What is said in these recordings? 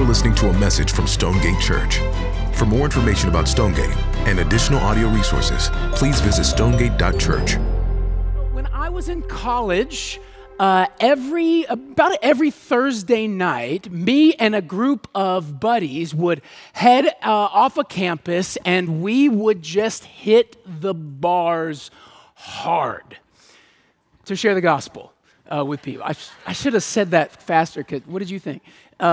You're listening to a message from Stonegate Church. For more information about Stonegate and additional audio resources, please visit stonegate.church. When I was in college, about every Thursday night, me and a group of buddies would head off of campus and we would just hit the bars hard to share the gospel with people. I should have said that faster, because what did you think?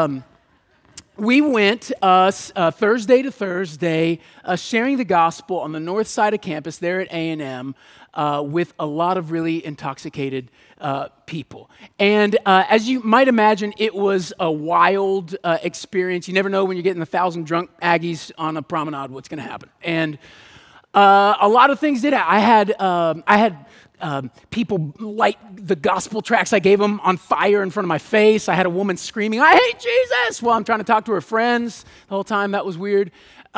We went Thursday to Thursday sharing the gospel on the north side of campus there at A&M with a lot of really intoxicated people. And as you might imagine, it was a wild experience. You never know when you're getting 1,000 drunk Aggies on a promenade what's going to happen. And a lot of things did happen. I had people light the gospel tracts I gave them on fire in front of my face. I had a woman screaming, "I hate Jesus," while I'm trying to talk to her friends the whole time. That was weird.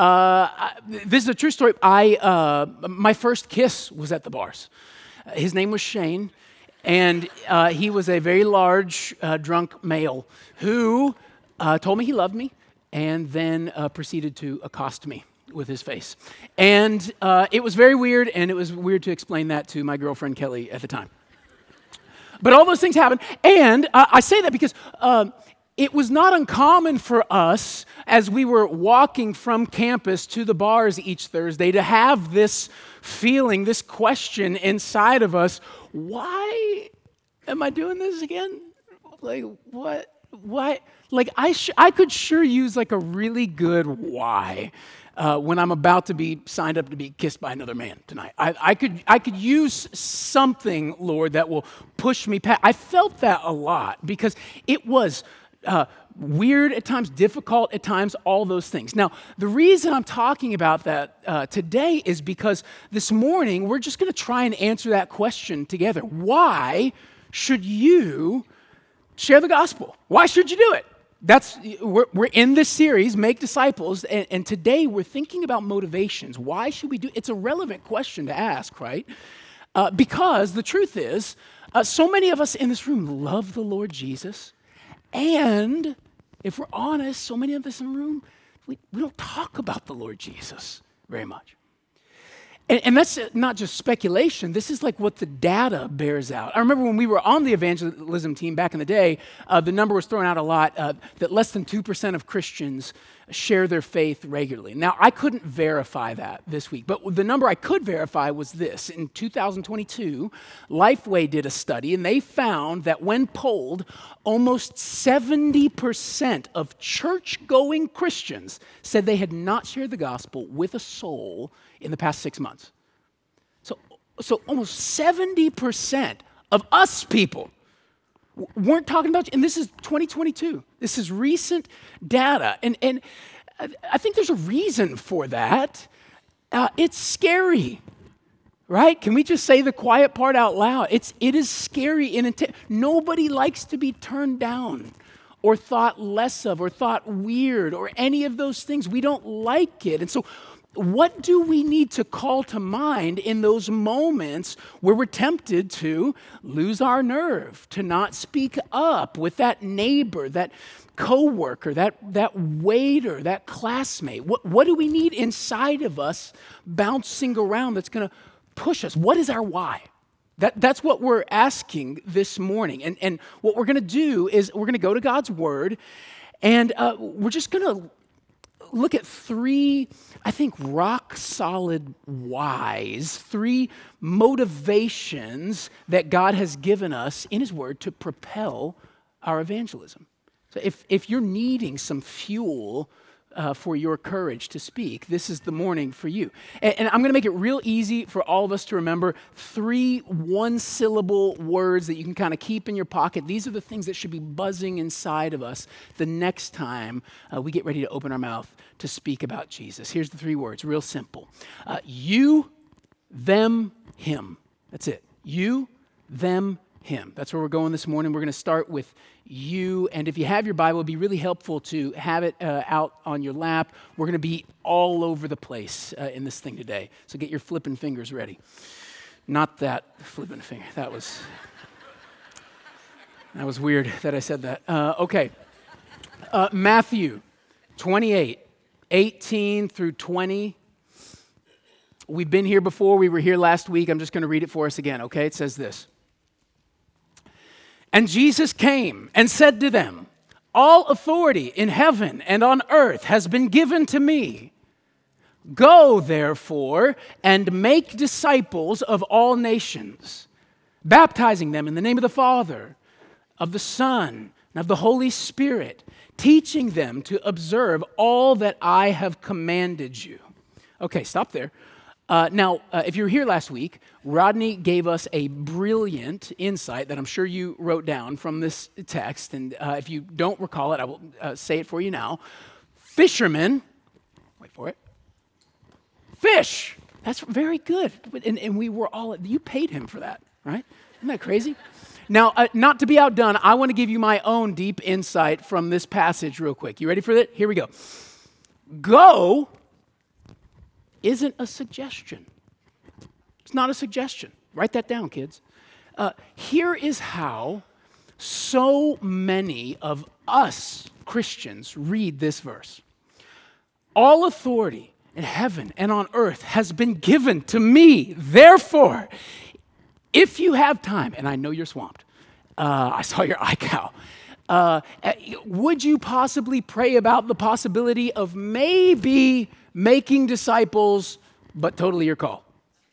This is a true story. My first kiss was at the bars. His name was Shane, and he was a very large, drunk male who told me he loved me and then proceeded to accost me with his face. And it was very weird, and it was weird to explain that to my girlfriend, Kelly, at the time. But all those things happened, and I say that because it was not uncommon for us, as we were walking from campus to the bars each Thursday, to have this feeling, this question inside of us: why am I doing this again? Like, what? Why? Like, I could sure use like a really good why when I'm about to be signed up to be kissed by another man tonight. I could use something, Lord, that will push me past. I felt that a lot because it was weird at times, difficult at times, all those things. Now, the reason I'm talking about that today is because this morning we're just going to try and answer that question together. Why should you share the gospel? Why should you do it? We're in this series, Make Disciples, and today we're thinking about motivations. Why should we do it? It's a relevant question to ask, right? Because the truth is, so many of us in this room love the Lord Jesus, and if we're honest, so many of us in the room, we don't talk about the Lord Jesus very much. And that's not just speculation. This is like what the data bears out. I remember when we were on the evangelism team back in the day, the number was thrown out a lot that less than 2% of Christians share their faith regularly. Now, I couldn't verify that this week, but the number I could verify was this. In 2022, Lifeway did a study, and they found that when polled, almost 70% of church-going Christians said they had not shared the gospel with a soul in the past 6 months. So almost 70% of us people weren't talking about, and this is 2022. This is recent data, and I think there's a reason for that. It's scary, right? Can we just say the quiet part out loud? It is scary and nobody likes to be turned down or thought less of or thought weird or any of those things. We don't like it, and so what do we need to call to mind in those moments where we're tempted to lose our nerve, to not speak up with that neighbor, that coworker, that waiter, that classmate? What do we need inside of us bouncing around that's going to push us? What is our why? That's what we're asking this morning. And what we're going to do is we're going to go to God's Word, and we're just going to look at three, I think, rock-solid whys, three motivations that God has given us in His Word to propel our evangelism. So if you're needing some fuel for your courage to speak, this is the morning for you. And I'm going to make it real easy for all of us to remember three one-syllable words that you can kind of keep in your pocket. These are the things that should be buzzing inside of us the next time we get ready to open our mouth to speak about Jesus. Here's the three words, real simple. You, them, him. That's it. You, them, him. That's where we're going this morning. We're going to start with you. And if you have your Bible, it'd be really helpful to have it out on your lap. We're going to be all over the place in this thing today. So get your flipping fingers ready. Not that flipping finger. That was weird that I said that. Okay. Matthew 28, 18 through 20. We've been here before. We were here last week. I'm just going to read it for us again, okay? It says this. And Jesus came and said to them, all authority in heaven and on earth has been given to me. Go, therefore, and make disciples of all nations, baptizing them in the name of the Father, of the Son, and of the Holy Spirit, teaching them to observe all that I have commanded you. Okay, stop there. Now, if you were here last week, Rodney gave us a brilliant insight that I'm sure you wrote down from this text. And if you don't recall it, I will say it for you now. Fishermen, wait for it, fish. That's very good. And we were all, you paid him for that, right? Isn't that crazy? Now, not to be outdone, I want to give you my own deep insight from this passage real quick. You ready for that? Here we go. Go isn't a suggestion. It's not a suggestion. Write that down, kids. Here is how so many of us Christians read this verse. All authority in heaven and on earth has been given to me. Therefore, if you have time, and I know you're swamped, I saw your eye cow, would you possibly pray about the possibility of maybe making disciples, but totally your call?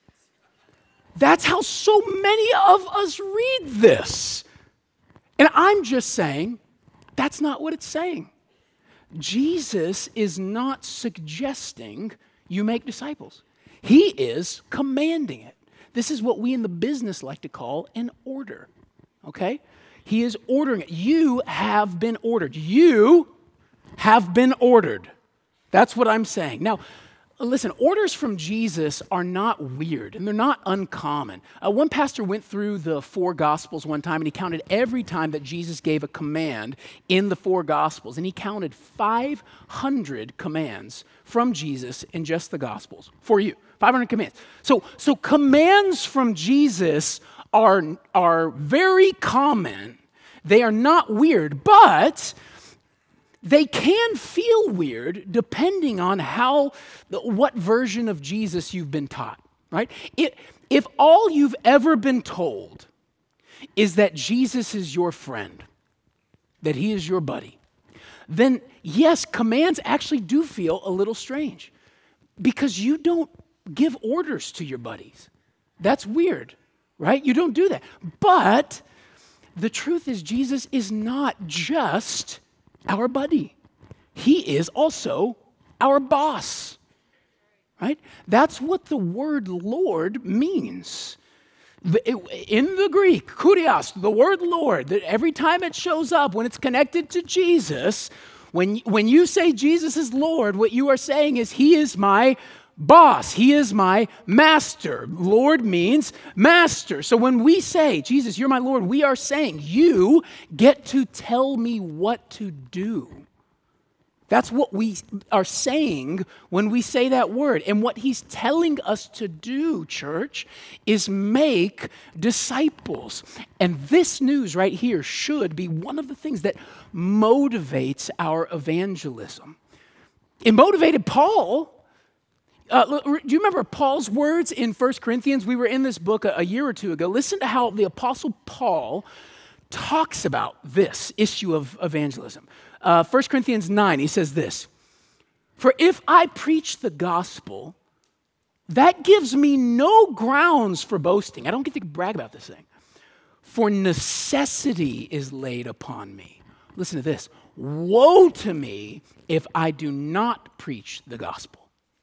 That's how so many of us read this. And I'm just saying, that's not what it's saying. Jesus is not suggesting you make disciples. He is commanding it. This is what we in the business like to call an order, okay? He is ordering it. You have been ordered. You have been ordered. That's what I'm saying. Now, listen, orders from Jesus are not weird, and they're not uncommon. One pastor went through the 4 Gospels one time, and he counted every time that Jesus gave a command in the 4 Gospels, and he counted 500 commands from Jesus in just the Gospels for you. 500 commands. So commands from Jesus are very common. They are not weird, but they can feel weird depending on what version of Jesus you've been taught, right? If all you've ever been told is that Jesus is your friend, that he is your buddy, then yes, commands actually do feel a little strange because you don't give orders to your buddies. That's weird, right? You don't do that. But the truth is Jesus is not just our buddy. He is also our boss, right? That's what the word Lord means. In the Greek, kurios, the word Lord, that every time it shows up, when it's connected to Jesus, when you say Jesus is Lord, what you are saying is he is my boss. He is my master. Lord means master. So when we say, Jesus, you're my Lord, we are saying, you get to tell me what to do. That's what we are saying when we say that word. And what he's telling us to do, church, is make disciples. And this news right here should be one of the things that motivates our evangelism. It motivated Paul. Do you remember Paul's words in 1 Corinthians? We were in this book a year or two ago. Listen to how the Apostle Paul talks about this issue of evangelism. 1 Corinthians 9, he says this, "For if I preach the gospel, that gives me no grounds for boasting." I don't get to brag about this thing. "For necessity is laid upon me." Listen to this. "Woe to me if I do not preach the gospel."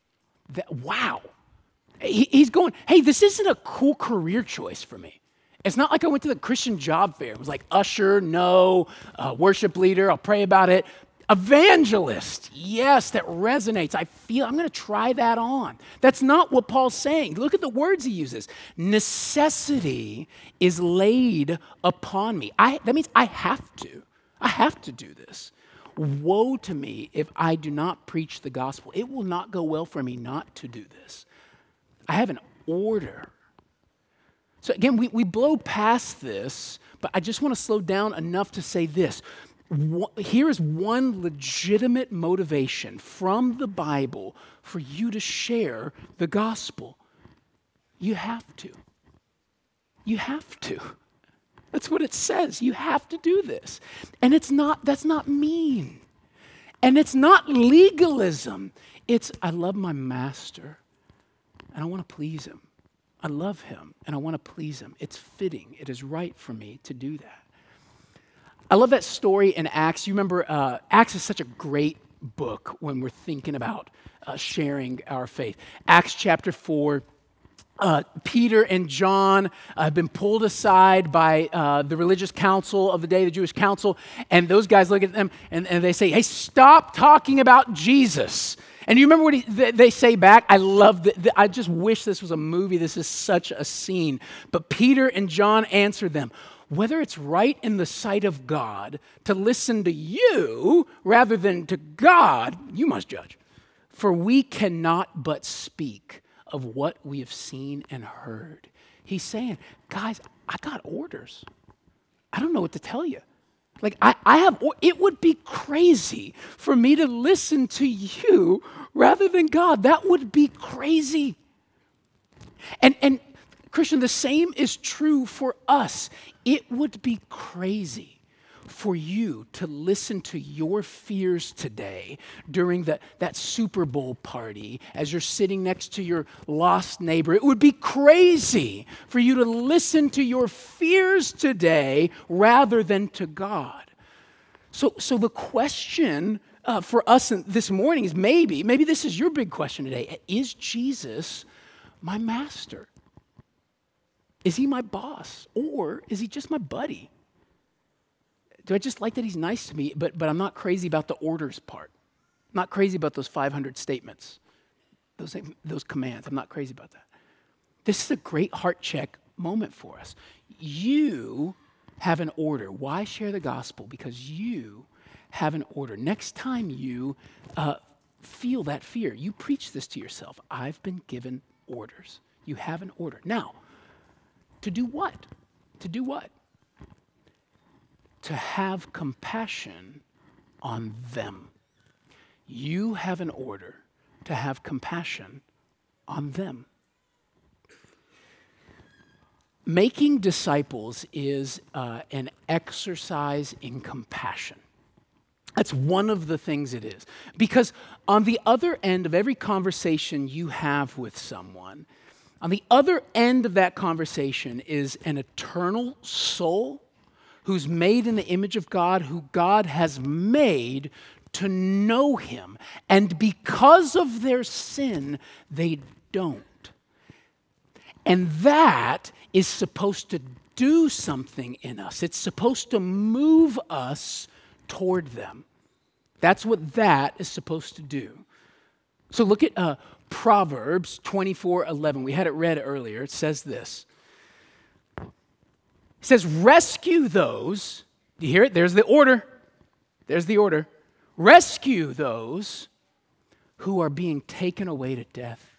Wow. He's going, hey, this isn't a cool career choice for me. It's not like I went to the Christian job fair. It was like usher, no, worship leader, I'll pray about it. Evangelist, yes, that resonates. I'm going to try that on. That's not what Paul's saying. Look at the words he uses. Necessity is laid upon me. That means I have to do this. Woe to me if I do not preach the gospel. It will not go well for me not to do this. I have an order. So again, we blow past this, but I just want to slow down enough to say this. here is one legitimate motivation from the Bible for you to share the gospel. You have to. You have to. That's what it says. You have to do this. And that's not mean. And it's not legalism. It's, I love my master and I want to please him. I love him and I want to please him. It's fitting. It is right for me to do that. I love that story in Acts. You remember, Acts is such a great book when we're thinking about sharing our faith. Acts chapter 4, Peter and John have been pulled aside by the religious council of the day, the Jewish council, and those guys look at them and they say, hey, stop talking about Jesus. And you remember what they say back? I love I just wish this was a movie. This is such a scene. But Peter and John answered them, whether it's right in the sight of God to listen to you rather than to God, you must judge. For we cannot but speak of what we have seen and heard. He's saying, guys, I got orders. I don't know what to tell you. Like, it would be crazy for me to listen to you rather than God. That would be crazy. And Christian, the same is true for us. It would be crazy for you to listen to your fears today during that Super Bowl party as you're sitting next to your lost neighbor. It would be crazy for you to listen to your fears today rather than to God. So the question for us this morning is maybe this is your big question today. Is Jesus my master? Is he my boss? Or is he just my buddy? Do I just like that he's nice to me, but I'm not crazy about the orders part? I'm not crazy about those 500 statements, those commands. I'm not crazy about that. This is a great heart check moment for us. You have an order. Why share the gospel? Because you have an order. Next time you feel that fear, you preach this to yourself. I've been given orders. You have an order. Now, to do what? To do what? To have compassion on them. You have an order to have compassion on them. Making disciples is an exercise in compassion. That's one of the things it is. Because on the other end of every conversation you have with someone, on the other end of that conversation is an eternal soul who's made in the image of God, who God has made to know him. And because of their sin, they don't. And that is supposed to do something in us. It's supposed to move us toward them. That's what that is supposed to do. So look at Proverbs 24:11. We had it read earlier. It says this. It says, rescue those. Do you hear it? There's the order. There's the order. Rescue those who are being taken away to death.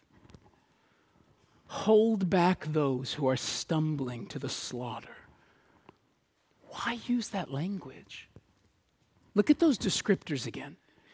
Hold back those who are stumbling to the slaughter. Why use that language? Look at those descriptors again.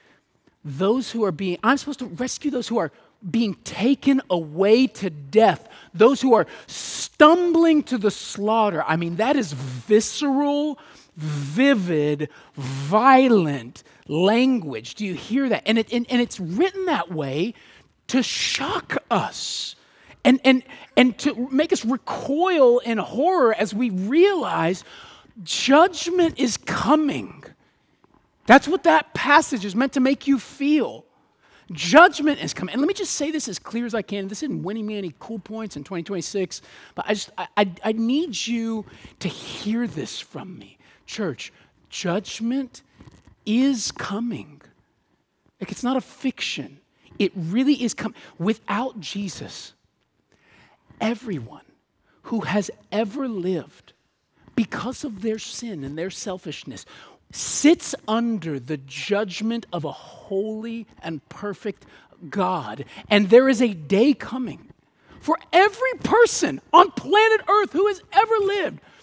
I'm supposed to rescue those who are being taken away to death. Those who are stumbling to the slaughter. I mean, that is visceral, vivid, violent language. Do you hear that? And it's written that way to shock us. And to make us recoil in horror as we realize judgment is coming. That's what that passage is meant to make you feel. Judgment is coming. And let me just say this as clear as I can. This isn't winning me any cool points in 2026, but I need you to hear this from me. Church, judgment is coming. Like, it's not a fiction. It really is coming. Without Jesus, everyone who has ever lived, because of their sin and their selfishness, sits under the judgment of a holy and perfect God. And there is a day coming for every person on planet Earth who has ever lived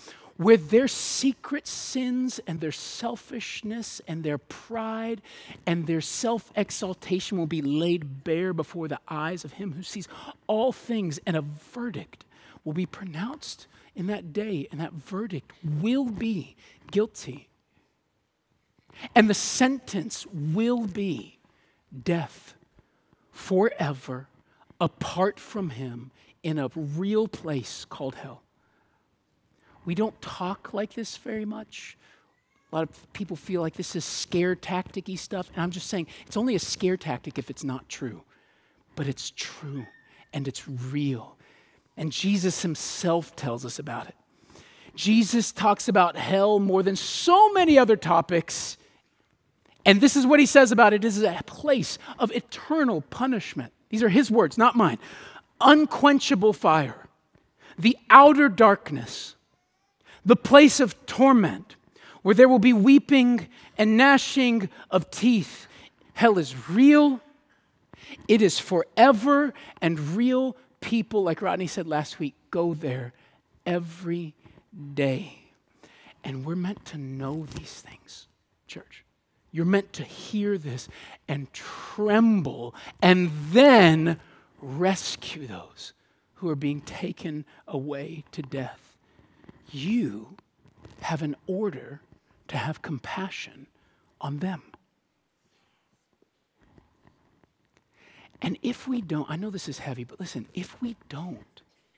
where their secret sins and their selfishness and their pride and their self-exaltation will be laid bare before the eyes of him who sees all things, and a verdict will be pronounced in that day, and that verdict will be guilty. And the sentence will be death forever apart from him in a real place called hell. We don't talk like this very much. A lot of people feel like this is scare tactic-y stuff, and I'm just saying it's only a scare tactic if it's not true. But it's true, and it's real. And Jesus himself tells us about it. Jesus talks about hell more than so many other topics. And this is what he says about it: it is a place of eternal punishment. These are his words, not mine. Unquenchable fire, the outer darkness, the place of torment, where there will be weeping and gnashing of teeth. Hell is real. It is forever, and real people, like Rodney said last week, go there every day. And we're meant to know these things, church. You're meant to hear this and tremble and then rescue those who are being taken away to death. You have an order to have compassion on them. And if we don't, I know this is heavy, but listen, if we don't,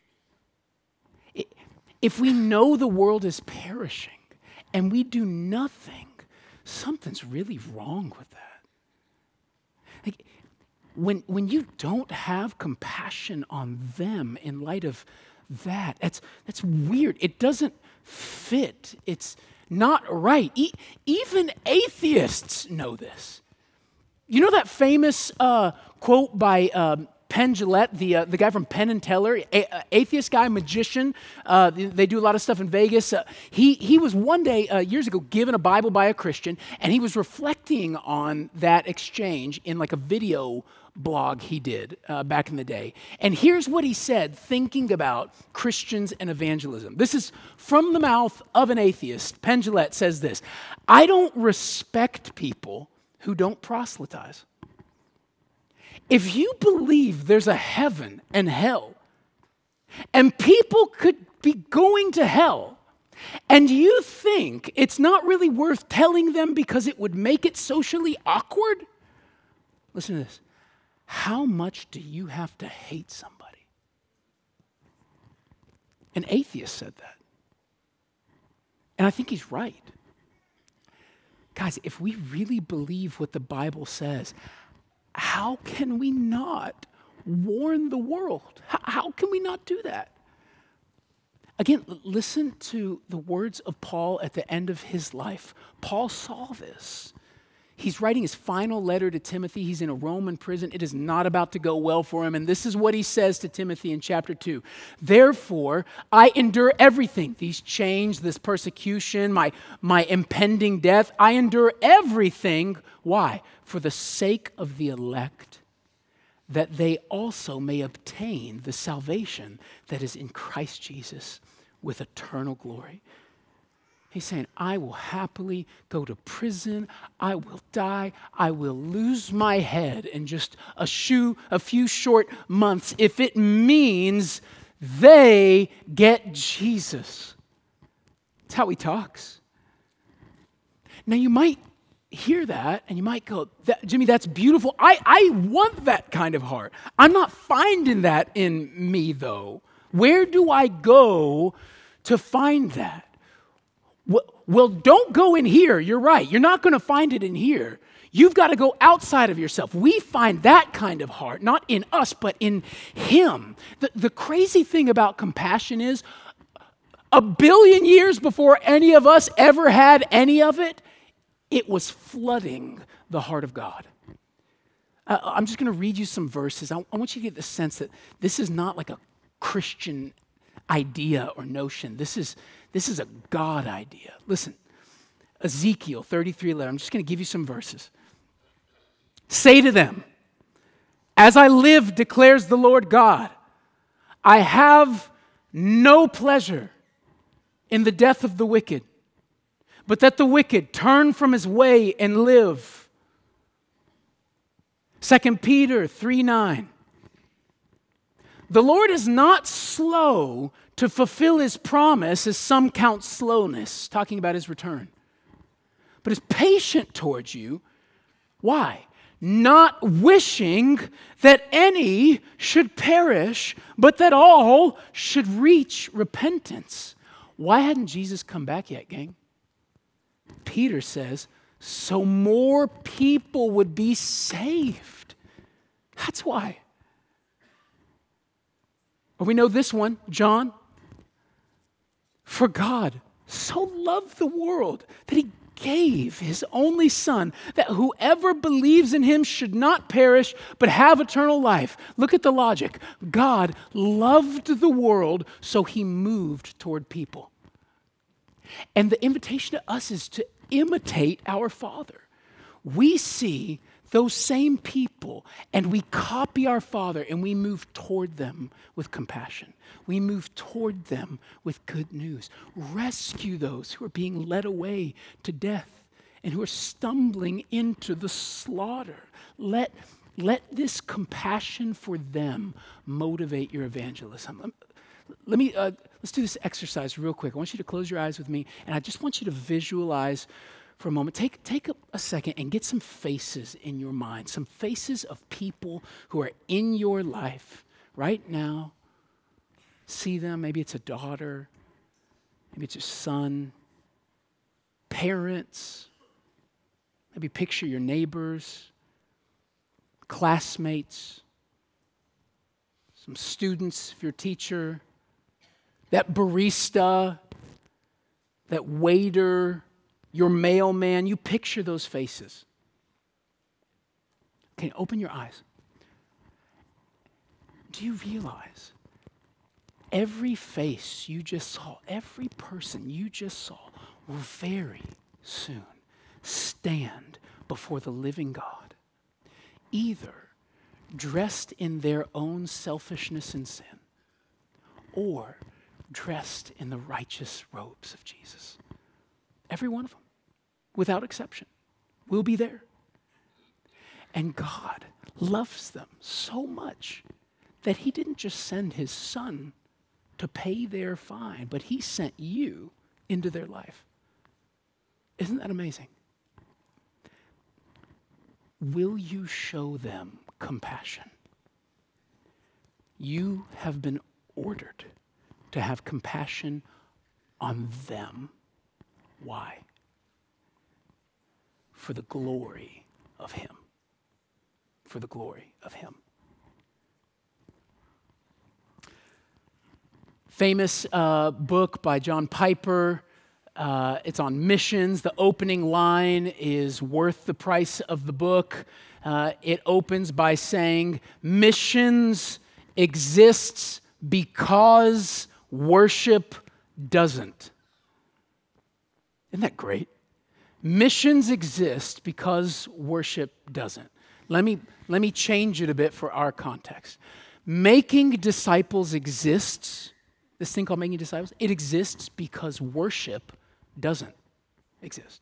if we know the world is perishing and we do nothing, something's really wrong with that. Like, when you don't have compassion on them in light of that, that's weird. It doesn't fit. It's not right. Even atheists know this. You know that famous quote by Penn Jillette, the guy from Penn and Teller, atheist guy, magician. They do a lot of stuff in Vegas. He was one day, years ago, given a Bible by a Christian, and he was reflecting on that exchange in like a video blog he did back in the day. And here's what he said, thinking about Christians and evangelism. This is from the mouth of an atheist. Penn Jillette says this: I don't respect people who don't proselytize. If you believe there's a heaven and hell, and people could be going to hell, and you think it's not really worth telling them because it would make it socially awkward, listen to this. How much do you have to hate somebody? An atheist said that. And I think he's right. Guys, if we really believe what the Bible says, how can we not warn the world? How can we not do that? Again, listen to the words of Paul at the end of his life. Paul saw this. He's writing his final letter to Timothy. He's in a Roman prison. It is not about to go well for him. And this is what he says to Timothy in chapter 2. Therefore, I endure everything. These chains, this persecution, my impending death. I endure everything. Why? For the sake of the elect, that they also may obtain the salvation that is in Christ Jesus with eternal glory. He's saying, I will happily go to prison. I will die. I will lose my head in just a few short months if it means they get Jesus. That's how he talks. Now you might hear that and you might go, Jimmy, that's beautiful. I want that kind of heart. I'm not finding that in me though. Where do I go to find that? Well, don't go in here. You're right. You're not going to find it in here. You've got to go outside of yourself. We find that kind of heart, not in us, but in him. The crazy thing about compassion is 1 billion years before any of us ever had any of it, it was flooding the heart of God. I'm just going to read you some verses. I want you to get the sense that this is not like a Christian idea or notion. This is a God idea. Listen, Ezekiel 33:11. I'm just going to give you some verses. Say to them, as I live, declares the Lord God, I have no pleasure in the death of the wicked, but that the wicked turn from his way and live. 2 Peter 3:9. The Lord is not slow to fulfill his promise, as some count slowness, talking about his return, but is patient towards you. Why? Not wishing that any should perish, but that all should reach repentance. Why hadn't Jesus come back yet, gang? Peter says, so more people would be saved. That's why. Or we know this one, John. For God so loved the world that he gave his only Son, that whoever believes in him should not perish, but have eternal life. Look at the logic. God loved the world, so he moved toward people. And the invitation to us is to imitate our Father. We see those same people and we copy our Father and we move toward them with compassion. We move toward them with good news. Rescue those who are being led away to death and who are stumbling into the slaughter. Let this compassion for them motivate your evangelism. Let's do this exercise real quick. I want you to close your eyes with me, and I just want you to visualize for a moment. Take a second and get some faces in your mind, some faces of people who are in your life right now. See them. Maybe it's a daughter. Maybe it's your son. Parents. Maybe picture your neighbors, classmates, some students if you're a teacher, that barista, that waiter, your mailman. You picture those faces. Okay, open your eyes. Do you realize every face you just saw, every person you just saw will very soon stand before the living God, either dressed in their own selfishness and sin, or dressed in the righteous robes of Jesus. Every one of them, without exception, will be there. And God loves them so much that he didn't just send his Son to pay their fine, but he sent you into their life. Isn't that amazing? Will you show them compassion? You have been ordered to have compassion on them. Why? For the glory of him. For the glory of him. Famous book by John Piper. It's on missions. The opening line is worth the price of the book. It opens by saying, missions exists because worship doesn't. Isn't that great? Missions exist because worship doesn't. Let me change it a bit for our context. Making disciples exists. This thing called making disciples, it exists because worship doesn't exist.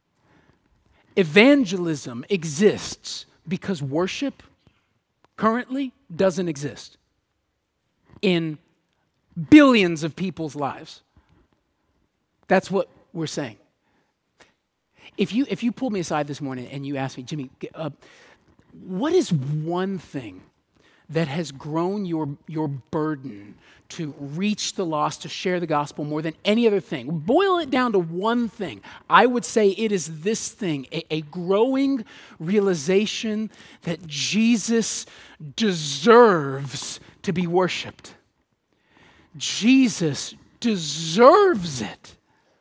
Evangelism exists because worship currently doesn't exist in billions of people's lives. That's what we're saying. If you pulled me aside this morning and you asked me, Jimmy, what is one thing that has grown your burden to reach the lost, to share the gospel more than any other thing? Boil it down to one thing. I would say it is this thing, a growing realization that Jesus deserves to be worshiped. Jesus deserves it.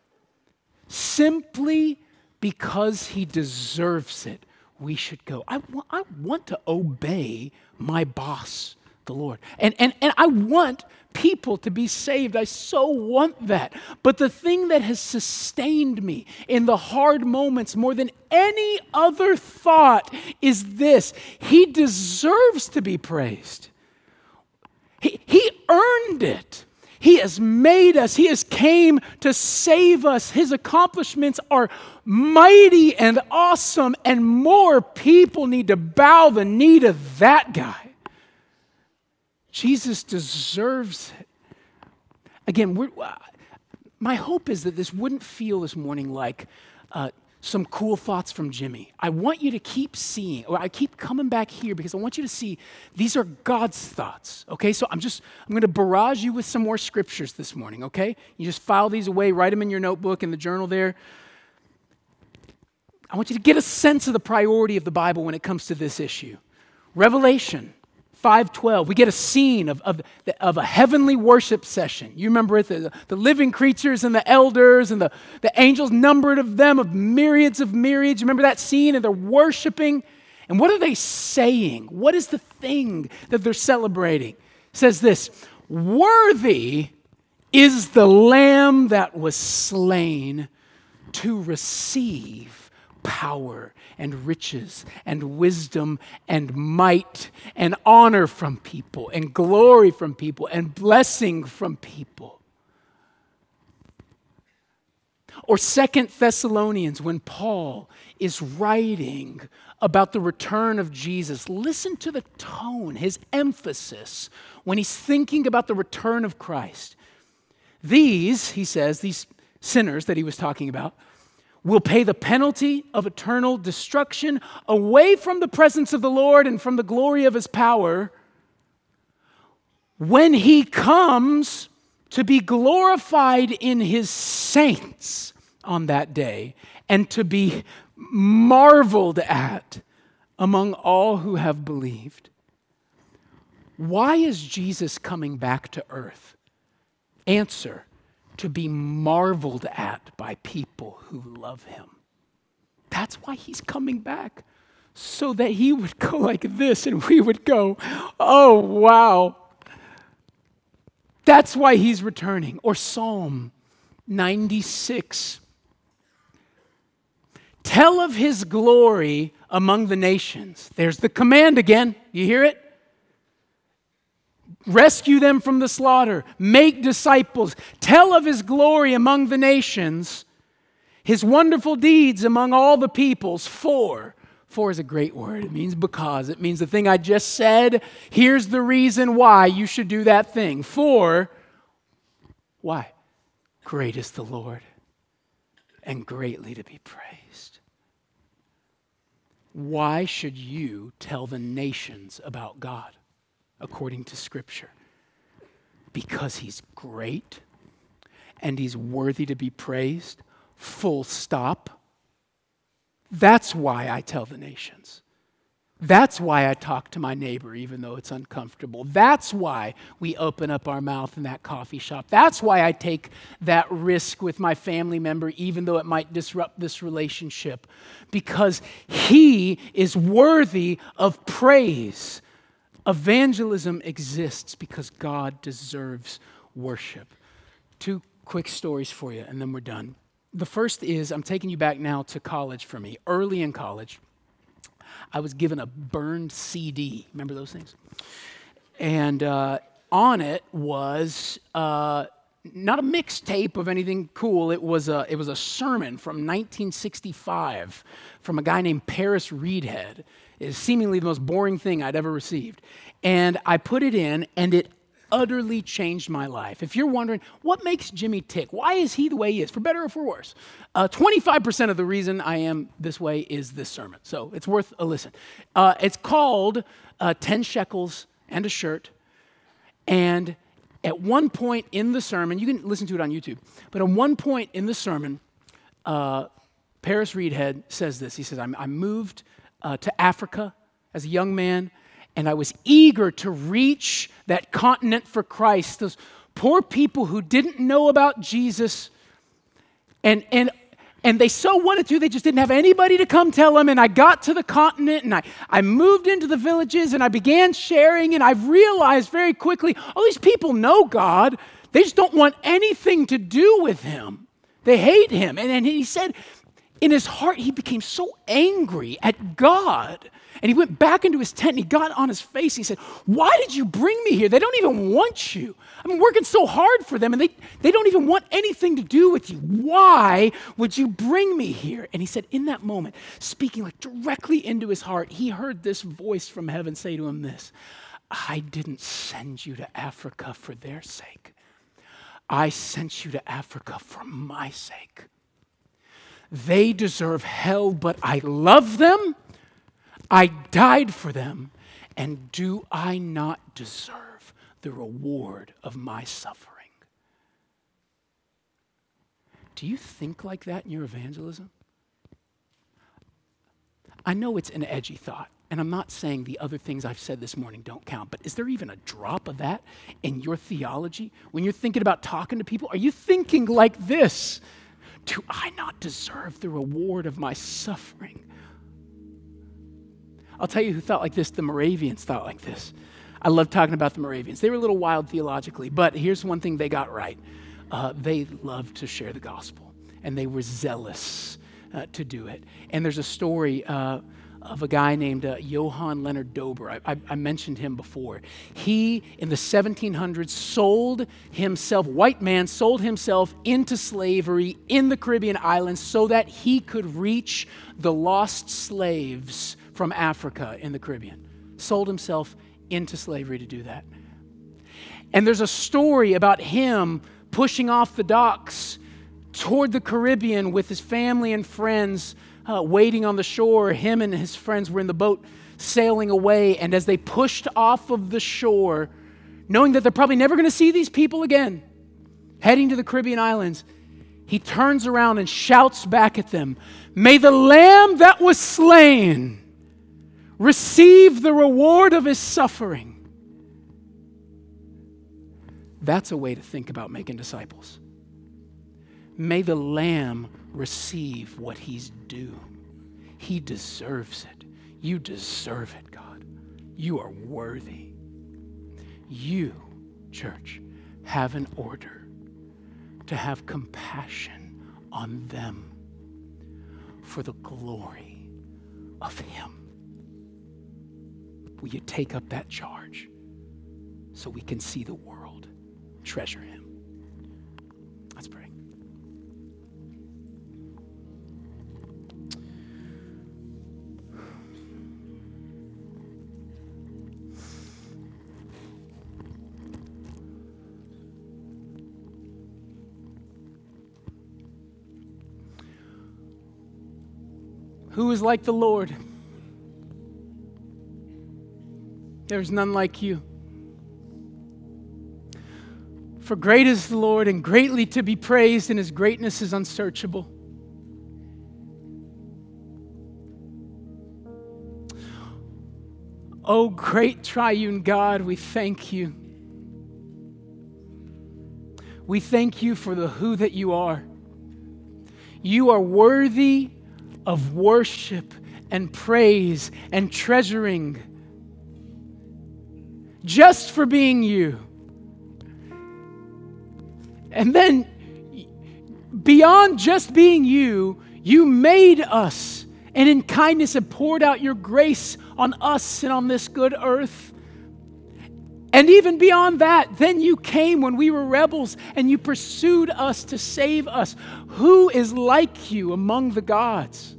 Simply because he deserves it, we should go. I want to obey my boss, the Lord. And I want people to be saved. I so want that. But the thing that has sustained me in the hard moments more than any other thought is this: he deserves to be praised. He earned it. He has made us. He has came to save us. His accomplishments are mighty and awesome, and more people need to bow the knee to that guy. Jesus deserves it. Again, my hope is that this wouldn't feel this morning like some cool thoughts from Jimmy. I want you to keep seeing, or I keep coming back here because I want you to see these are God's thoughts, okay? So I'm going to barrage you with some more scriptures this morning, okay? You just file these away, write them in your notebook, in the journal there. I want you to get a sense of the priority of the Bible when it comes to this issue. Revelation 5:12, we get a scene of a heavenly worship session. You remember it, the living creatures and the elders and the angels, numbered of them, of myriads. You remember that scene? And they're worshiping. And what are they saying? What is the thing that they're celebrating? It says this, worthy is the Lamb that was slain to receive power and riches and wisdom and might and honor from people and glory from people and blessing from people. Or 2 Thessalonians, when Paul is writing about the return of Jesus, listen to the tone, his emphasis when he's thinking about the return of Christ. These, he says, these sinners that he was talking about, will pay the penalty of eternal destruction away from the presence of the Lord and from the glory of his power when he comes to be glorified in his saints on that day and to be marveled at among all who have believed. Why is Jesus coming back to earth? Answer: to be marveled at by people who love him. That's why he's coming back, so that he would go like this and we would go, oh, wow. That's why he's returning. Or Psalm 96. Tell of his glory among the nations. There's the command again. You hear it? Rescue them from the slaughter. Make disciples. Tell of his glory among the nations. His wonderful deeds among all the peoples. For is a great word. It means because. It means the thing I just said. Here's the reason why you should do that thing. For, why? Great is the Lord and greatly to be praised. Why should you tell the nations about God? According to Scripture, because he's great and he's worthy to be praised, full stop. That's why I tell the nations. That's why I talk to my neighbor even though it's uncomfortable. That's why we open up our mouth in that coffee shop. That's why I take that risk with my family member even though it might disrupt this relationship, because he is worthy of praise. Evangelism exists because God deserves worship. 2 quick stories for you, and then we're done. The first is, I'm taking you back now to college for me. Early in college, I was given a burned CD. Remember those things? And on it was not a mixtape of anything cool. It was a sermon from 1965 from a guy named Paris Reedhead. It's seemingly the most boring thing I'd ever received. And I put it in, and it utterly changed my life. If you're wondering, what makes Jimmy tick? Why is he the way he is, for better or for worse? 25% of the reason I am this way is this sermon. So it's worth a listen. It's called 10 Shekels and a Shirt. And at one point in the sermon, you can listen to it on YouTube, but at one point in the sermon, Paris Reedhead says this. He says, I moved to Africa as a young man, and I was eager to reach that continent for Christ, those poor people who didn't know about Jesus, and they so wanted to, they just didn't have anybody to come tell them, and I got to the continent, and I moved into the villages, and I began sharing, and I've realized very quickly, all these people know God, they just don't want anything to do with him. They hate him. And he said, in his heart, he became so angry at God. And he went back into his tent and he got on his face. He said, why did you bring me here? They don't even want you. I'm working so hard for them and they don't even want anything to do with you. Why would you bring me here? And he said, in that moment, speaking like directly into his heart, he heard this voice from heaven say to him this, I didn't send you to Africa for their sake. I sent you to Africa for my sake. They deserve hell, but I love them. I died for them. And do I not deserve the reward of my suffering? Do you think like that in your evangelism? I know it's an edgy thought, and I'm not saying the other things I've said this morning don't count, but is there even a drop of that in your theology? When you're thinking about talking to people, are you thinking like this? Do I not deserve the reward of my suffering? I'll tell you who thought like this. The Moravians thought like this. I love talking about the Moravians. They were a little wild theologically, but here's one thing they got right. They loved to share the gospel, and they were zealous to do it. And there's a story of a guy named Johann Leonard Dober. I mentioned him before. He, in the 1700s, sold himself, white man, sold himself into slavery in the Caribbean islands so that he could reach the lost slaves from Africa in the Caribbean. Sold himself into slavery to do that. And there's a story about him pushing off the docks toward the Caribbean with his family and friends waiting on the shore. Him and his friends were in the boat sailing away, and as they pushed off of the shore, knowing that they're probably never going to see these people again, heading to the Caribbean islands, he turns around and shouts back at them, "May the Lamb that was slain receive the reward of his suffering." That's a way to think about making disciples. May the Lamb receive what he's due. He deserves it. You deserve it, God. You are worthy. You, church, have an order to have compassion on them for the glory of him. Will you take up that charge so we can see the world treasure him? Let's pray. Who is like the Lord? There's none like you. For great is the Lord and greatly to be praised, and his greatness is unsearchable. Oh, great triune God, we thank you. We thank you for the who that you are. You are worthy of worship and praise and treasuring just for being you. And then beyond just being you, you made us and in kindness have poured out your grace on us and on this good earth. And even beyond that, then you came when we were rebels and you pursued us to save us. Who is like you among the gods?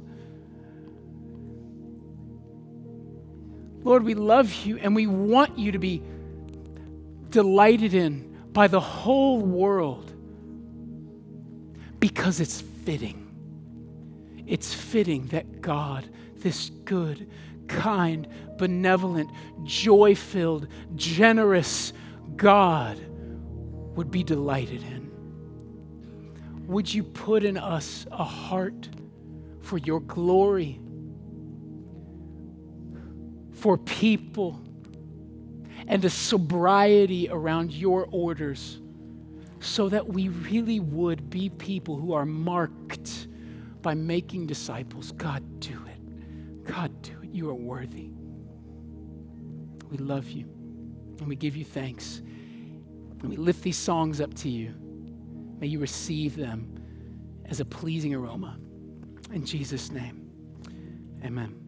Lord, we love you and we want you to be delighted in by the whole world because it's fitting. It's fitting that God, this good, kind, benevolent, joy-filled, generous God would be delighted in. Would you put in us a heart for your glory, for people, and a sobriety around your orders so that we really would be people who are marked by making disciples. God, do it. God, do it. You are worthy. We love you and we give you thanks. And we lift these songs up to you. May you receive them as a pleasing aroma. In Jesus' name, amen.